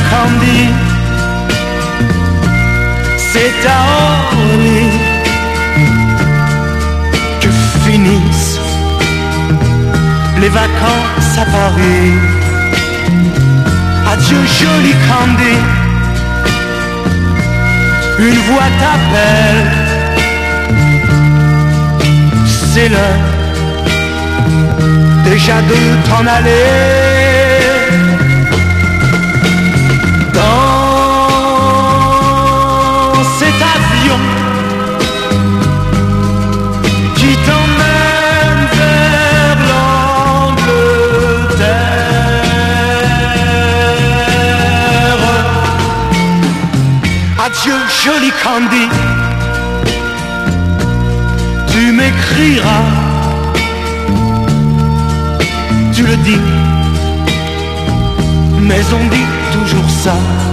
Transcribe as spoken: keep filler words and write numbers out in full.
Candy, c'est à Orly que finissent les vacances à Paris. Adieu joli Candy, une voix t'appelle, c'est l'heure déjà de t'en aller. Dans cet avion qui t'emmène vers l'Angleterre. Adieu joli Candy, tu m'écriras, tu le dis, mais on dit toujours ça.